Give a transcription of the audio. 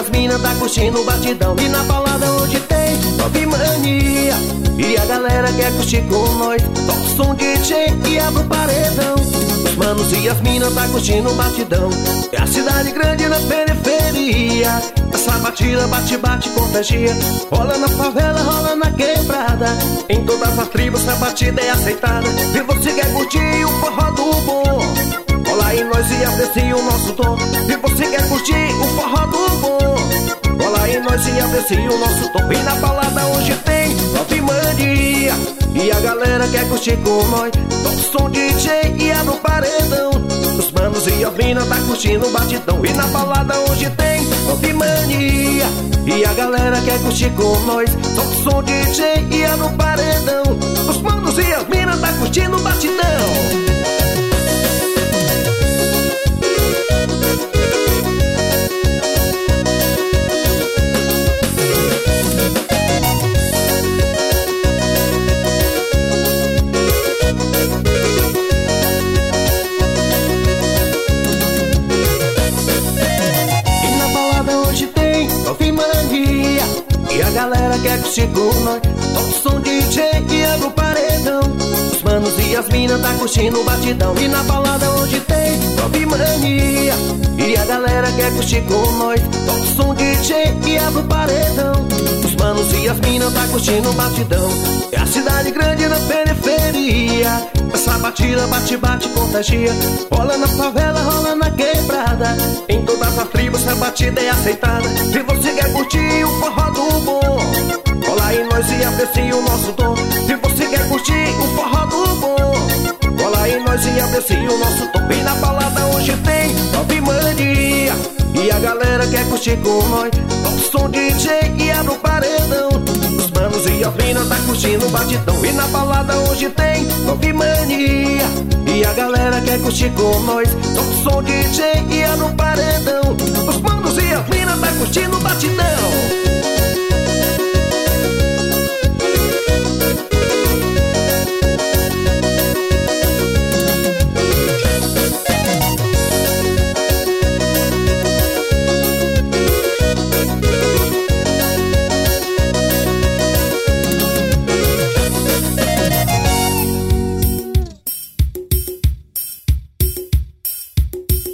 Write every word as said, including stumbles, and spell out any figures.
as minas tá curtindo o batidão. E na balada hoje tem Top Mania, e a galera quer curtir com nós. Toca o som D J e abre o paredão. Os manos e as minas tá curtindo o batidão. É a cidade grande na periferia. Essa batida bate-bate contagia. Rola na favela, rola na quebrada. Em todas as tribos essa batida é aceitada. E você quer curtir o forró do bom, rola em nós e aprecia o nosso tom. E você quer curtir o forró do bom, rola em nós e aprecia o nosso tom. E na balada hoje tem Top Mania, e a galera quer curtir com nós. Toca o som D J e abre o paredão. Os manos e as minas tá curtindo o batidão. E na balada hoje tem Top Mania, e a galera quer curtir com nós. Toca o som D J e abre o paredão. Os manos e as minas tá curtindo o batidão. E a galera quer curtir com nós. Toca o som D J e abre o paredão. Os manos e as minas tá curtindo o batidão. E na balada hoje tem Top Mania, e a galera quer curtir com nós. Toca o som D J e abre o paredão. Os manos e as minas tá curtindo o batidão. É a cidade grande na periferia. Essa batida bate-bate contagia. Rola na favela, rola na quebrada. Em todas as tribos essa batida é aceitada. Se você quer curtir o forró do bom, rola aí nós e aprecia o nosso tom. Se você quer curtir o forró do bom, rola aí nós e aprecia o nosso tom. E na balada hoje tem Top Mania, e a galera quer curtir com nós. Toca o som D J e abre o paredão. Os manos e as minas tá curtindo o batidão. E na balada hoje tem Top Mania, e a galera quer curtir com nós. Toca o som D J e abre o paredão.